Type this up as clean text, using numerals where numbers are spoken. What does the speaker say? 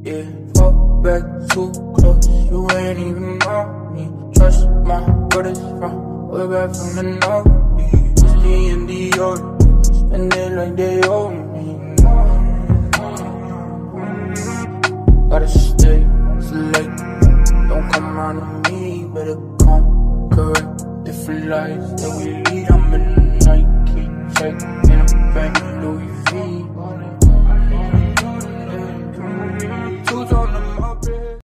Yeah, fall back too close, you ain't even know me. Trust my brothers from way back from the north. Whiskey and Dior, spend it like they owe me. Gotta stay select, don't come round to me. Better come correct different lives that we live.